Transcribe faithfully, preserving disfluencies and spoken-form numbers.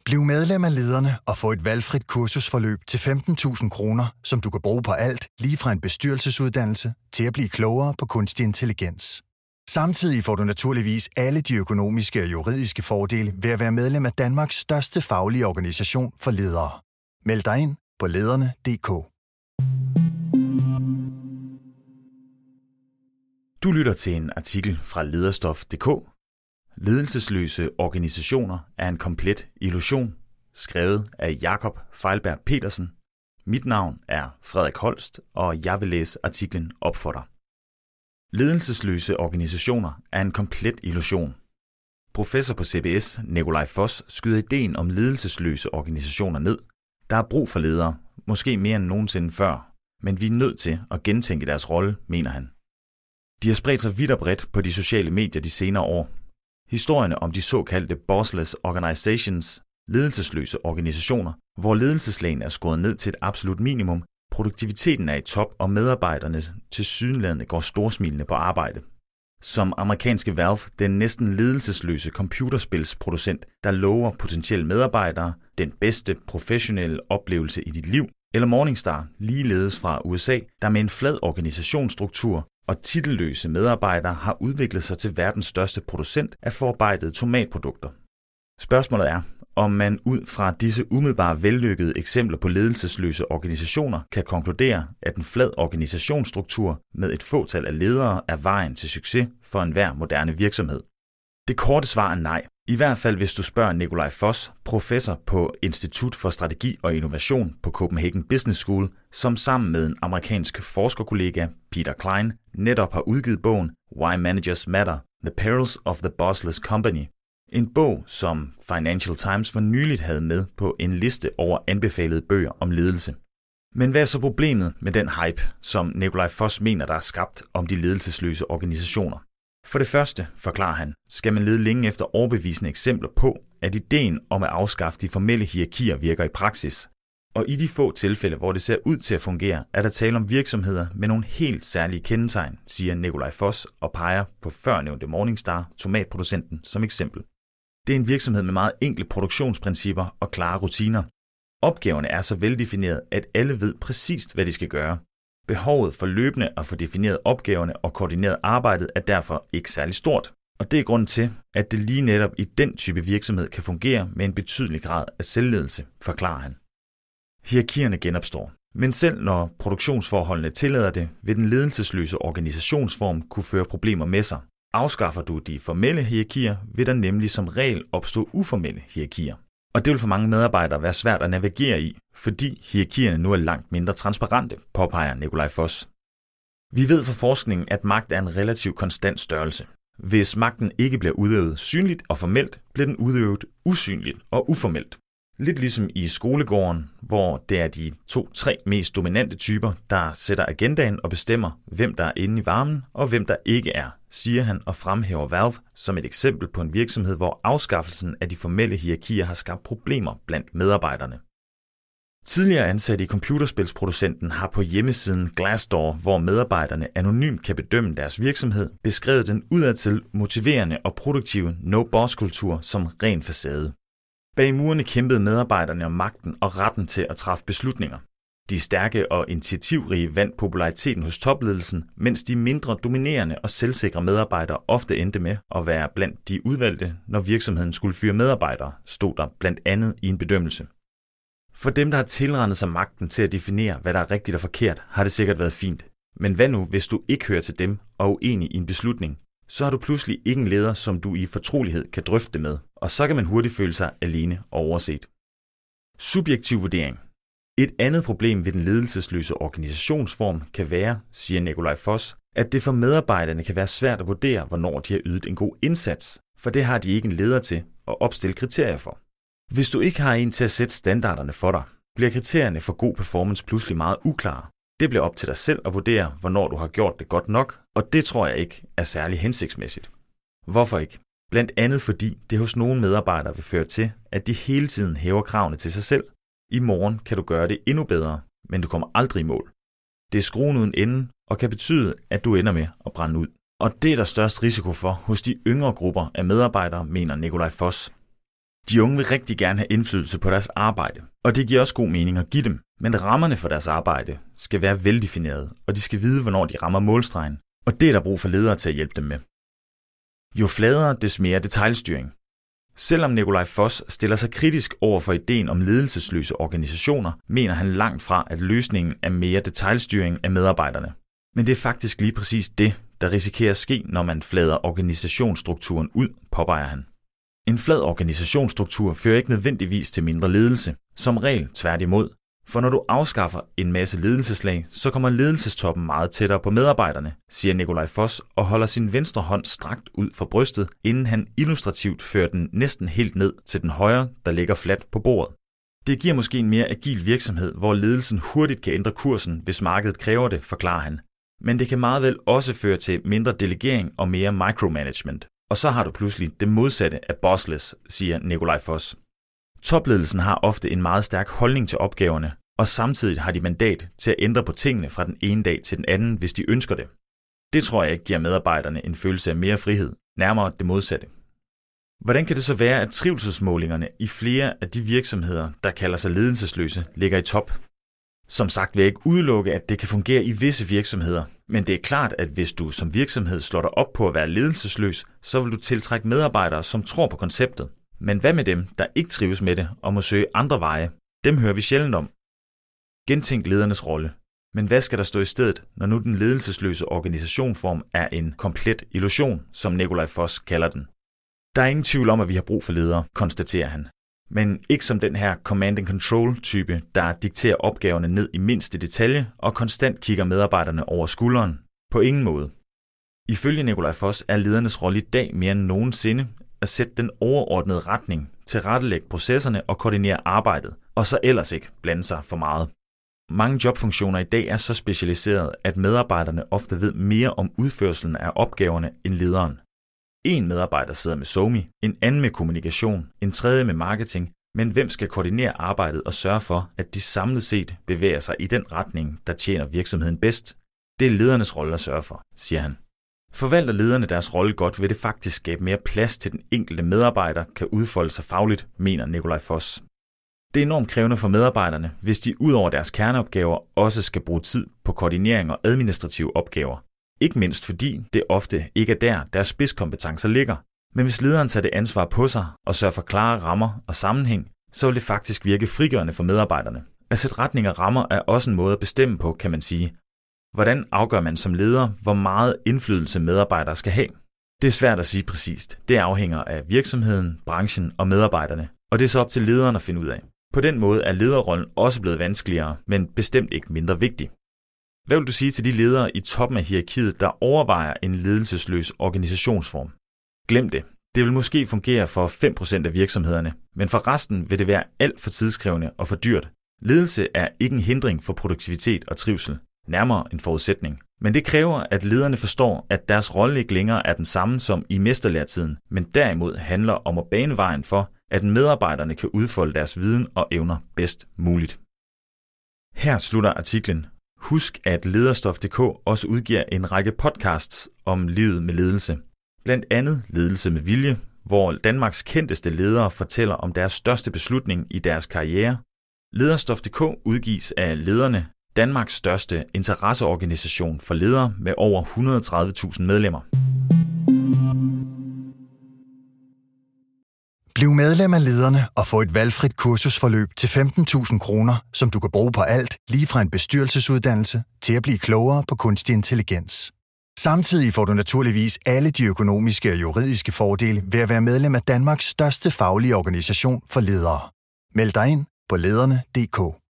Bliv medlem af Lederne og få et valgfrit kursusforløb til femten tusind kroner, som du kan bruge på alt, lige fra en bestyrelsesuddannelse til at blive klogere på kunstig intelligens. Samtidig får du naturligvis alle de økonomiske og juridiske fordele ved at være medlem af Danmarks største faglige organisation for ledere. Meld dig ind på lederne punktum d k. Du lytter til en artikel fra lederstof punktum d k. Ledelsesløse organisationer er en komplet illusion, skrevet af Jakob Feilberg Petersen. Mit navn er Frederik Holst, og jeg vil læse artiklen op for dig. Ledelsesløse organisationer er en komplet illusion. Professor på C B S, Nikolaj Foss, skyder ideen om ledelsesløse organisationer ned. Der er brug for ledere, måske mere end nogensinde før, men vi er nødt til at gentænke deres rolle, mener han. De har spredt sig vidt og bredt på de sociale medier de senere år. Historierne om de såkaldte bossless organizations, ledelsesløse organisationer, hvor ledelseslagen er skåret ned til et absolut minimum, produktiviteten er i top, og medarbejderne tilsyneladende går storsmilende på arbejde. Som amerikanske Valve, den næsten ledelsesløse computerspilsproducent, der lover potentielle medarbejdere den bedste professionelle oplevelse i dit liv, eller Morningstar, ligeledes fra U S A, der med en flad organisationsstruktur og titelløse medarbejdere har udviklet sig til verdens største producent af forarbejdede tomatprodukter. Spørgsmålet er, om man ud fra disse umiddelbare vellykkede eksempler på ledelsesløse organisationer kan konkludere, at en flad organisationsstruktur med et fåtal af ledere er vejen til succes for enhver moderne virksomhed. Det korte svar er nej. I hvert fald hvis du spørger Nikolaj Foss, professor på Institut for Strategi og Innovation på Copenhagen Business School, som sammen med en amerikansk forskerkollega, Peter Klein, netop har udgivet bogen Why Managers Matter: The Perils of the Bossless Company. En bog, som Financial Times for nyligt havde med på en liste over anbefalede bøger om ledelse. Men hvad er så problemet med den hype, som Nikolaj Foss mener, der er skabt om de ledelsesløse organisationer? For det første, forklarer han, skal man lede længe efter overbevisende eksempler på, at ideen om at afskaffe de formelle hierarkier virker i praksis. Og i de få tilfælde, hvor det ser ud til at fungere, er der tale om virksomheder med nogle helt særlige kendetegn, siger Nikolaj Foss og peger på førnævnte Morningstar, tomatproducenten, som eksempel. Det er en virksomhed med meget enkle produktionsprincipper og klare rutiner. Opgaverne er så veldefineret, at alle ved præcist, hvad de skal gøre. Behovet for løbende at få defineret opgaverne og koordineret arbejdet er derfor ikke særlig stort. Og det er grunden til, at det lige netop i den type virksomhed kan fungere med en betydelig grad af selvledelse, forklarer han. Hierarkierne genopstår. Men selv når produktionsforholdene tillader det, vil den ledelsesløse organisationsform kunne føre problemer med sig. Afskaffer du de formelle hierarkier, vil der nemlig som regel opstå uformelle hierarkier. Og det vil for mange medarbejdere være svært at navigere i, fordi hierarkierne nu er langt mindre transparente, påpeger Nikolaj Foss. Vi ved fra forskningen, at magt er en relativt konstant størrelse. Hvis magten ikke bliver udøvet synligt og formelt, bliver den udøvet usynligt og uformelt. Lidt ligesom i skolegården, hvor det er de to-tre mest dominante typer, der sætter agendaen og bestemmer, hvem der er inde i varmen og hvem der ikke er, siger han og fremhæver Valve som et eksempel på en virksomhed, hvor afskaffelsen af de formelle hierarkier har skabt problemer blandt medarbejderne. Tidligere ansatte i computerspilsproducenten har på hjemmesiden Glassdoor, hvor medarbejderne anonymt kan bedømme deres virksomhed, beskrevet den udadtil motiverende og produktive no-boss-kultur som ren facade. Bag murene kæmpede medarbejderne om magten og retten til at træffe beslutninger. De stærke og initiativrige vandt populariteten hos topledelsen, mens de mindre dominerende og selvsikre medarbejdere ofte endte med at være blandt de udvalgte, når virksomheden skulle fyre medarbejdere, stod der blandt andet i en bedømmelse. For dem, der har tilrendet sig magten til at definere, hvad der er rigtigt og forkert, har det sikkert været fint. Men hvad nu, hvis du ikke hører til dem og er uenig i en beslutning? Så har du pludselig ikke en leder, som du i fortrolighed kan drøfte det med, og så kan man hurtigt føle sig alene og overset. Subjektiv vurdering. Et andet problem ved den ledelsesløse organisationsform kan være, siger Nikolaj Foss, at det for medarbejderne kan være svært at vurdere, hvornår de har ydet en god indsats, for det har de ikke en leder til at opstille kriterier for. Hvis du ikke har en til at sætte standarderne for dig, bliver kriterierne for god performance pludselig meget uklare. Det bliver op til dig selv at vurdere, hvornår du har gjort det godt nok, og det tror jeg ikke er særlig hensigtsmæssigt. Hvorfor ikke? Blandt andet fordi det hos nogle medarbejdere vil føre til, at de hele tiden hæver kravene til sig selv. I morgen kan du gøre det endnu bedre, men du kommer aldrig i mål. Det er skruen uden ende og kan betyde, at du ender med at brænde ud. Og det er der størst risiko for hos de yngre grupper af medarbejdere, mener Nikolaj Foss. De unge vil rigtig gerne have indflydelse på deres arbejde, og det giver også god mening at give dem. Men rammerne for deres arbejde skal være veldefinerede, og de skal vide, hvornår de rammer målstregen, og det er der brug for ledere til at hjælpe dem med. Jo fladere, des mere detailstyring. Selvom Nikolaj Foss stiller sig kritisk over for ideen om ledelsesløse organisationer, mener han langt fra, at løsningen er mere detailstyring af medarbejderne. Men det er faktisk lige præcis det, der risikerer at ske, når man flader organisationsstrukturen ud, påpeger han. En flad organisationsstruktur fører ikke nødvendigvis til mindre ledelse, som regel tværtimod. For når du afskaffer en masse ledelseslag, så kommer ledelsestoppen meget tættere på medarbejderne, siger Nikolaj Foss og holder sin venstre hånd strakt ud fra brystet, inden han illustrativt fører den næsten helt ned til den højre, der ligger fladt på bordet. Det giver måske en mere agil virksomhed, hvor ledelsen hurtigt kan ændre kursen, hvis markedet kræver det, forklarer han. Men det kan meget vel også føre til mindre delegering og mere micromanagement. Og så har du pludselig det modsatte af bossless, siger Nikolaj Foss. Topledelsen har ofte en meget stærk holdning til opgaverne, og samtidig har de mandat til at ændre på tingene fra den ene dag til den anden, hvis de ønsker det. Det tror jeg ikke giver medarbejderne en følelse af mere frihed, nærmere det modsatte. Hvordan kan det så være, at trivselsmålingerne i flere af de virksomheder, der kalder sig ledelsesløse, ligger i top? Som sagt vil jeg ikke udelukke, at det kan fungere i visse virksomheder, men det er klart, at hvis du som virksomhed slår dig op på at være ledelsesløs, så vil du tiltrække medarbejdere, som tror på konceptet. Men hvad med dem, der ikke trives med det og må søge andre veje? Dem hører vi sjældent om. Gentænk ledernes rolle. Men hvad skal der stå i stedet, når nu den ledelsesløse organisationform er en komplet illusion, som Nikolaj Foss kalder den? Der er ingen tvivl om, at vi har brug for ledere, konstaterer han. Men ikke som den her command and control type, der dikterer opgaverne ned i mindste detalje og konstant kigger medarbejderne over skulderen. På ingen måde. Ifølge Nikolaj Foss er ledernes rolle i dag mere end nogensinde at sætte den overordnede retning, tilrettelægge processerne og koordinere arbejdet, og så ellers ikke blande sig for meget. Mange jobfunktioner i dag er så specialiserede, at medarbejderne ofte ved mere om udførelsen af opgaverne end lederen. En medarbejder sidder med SoMe, en anden med kommunikation, en tredje med marketing, men hvem skal koordinere arbejdet og sørge for, at de samlet set bevæger sig i den retning, der tjener virksomheden bedst? Det er ledernes rolle at sørge for, siger han. Forvalter lederne deres rolle godt, vil det faktisk skabe mere plads til den enkelte medarbejder kan udfolde sig fagligt, mener Nikolaj Foss. Det er enormt krævende for medarbejderne, hvis de ud over deres kerneopgaver også skal bruge tid på koordinering og administrative opgaver. Ikke mindst fordi det ofte ikke er der, deres spidskompetencer ligger. Men hvis lederen tager det ansvar på sig og sørger for klare rammer og sammenhæng, så vil det faktisk virke frigørende for medarbejderne. At sætte retning og rammer er også en måde at bestemme på, kan man sige. Hvordan afgør man som leder, hvor meget indflydelse medarbejdere skal have? Det er svært at sige præcist. Det afhænger af virksomheden, branchen og medarbejderne, og det er så op til lederen at finde ud af. På den måde er lederrollen også blevet vanskeligere, men bestemt ikke mindre vigtig. Hvad vil du sige til de ledere i toppen af hierarkiet, der overvejer en ledelsesløs organisationsform? Glem det. Det vil måske fungere for fem procent af virksomhederne, men for resten vil det være alt for tidskrævende og for dyrt. Ledelse er ikke en hindring for produktivitet og trivsel, nærmere en forudsætning. Men det kræver, at lederne forstår, at deres rolle ikke længere er den samme som i mesterlærtiden, men derimod handler om at bane vejen for, at medarbejderne kan udfolde deres viden og evner bedst muligt. Her slutter artiklen. Husk, at Lederstof punktum d k også udgiver en række podcasts om livet med ledelse. Blandt andet Ledelse med vilje, hvor Danmarks kendteste ledere fortæller om deres største beslutning i deres karriere. Lederstof punktum d k udgives af Lederne, Danmarks største interesseorganisation for ledere med over et hundrede og tredive tusind medlemmer. Bliv medlem af Lederne og få et valgfrit kursusforløb til femten tusind kroner, som du kan bruge på alt, lige fra en bestyrelsesuddannelse til at blive klogere på kunstig intelligens. Samtidig får du naturligvis alle de økonomiske og juridiske fordele ved at være medlem af Danmarks største faglige organisation for ledere. Meld dig ind på lederne punktum d k.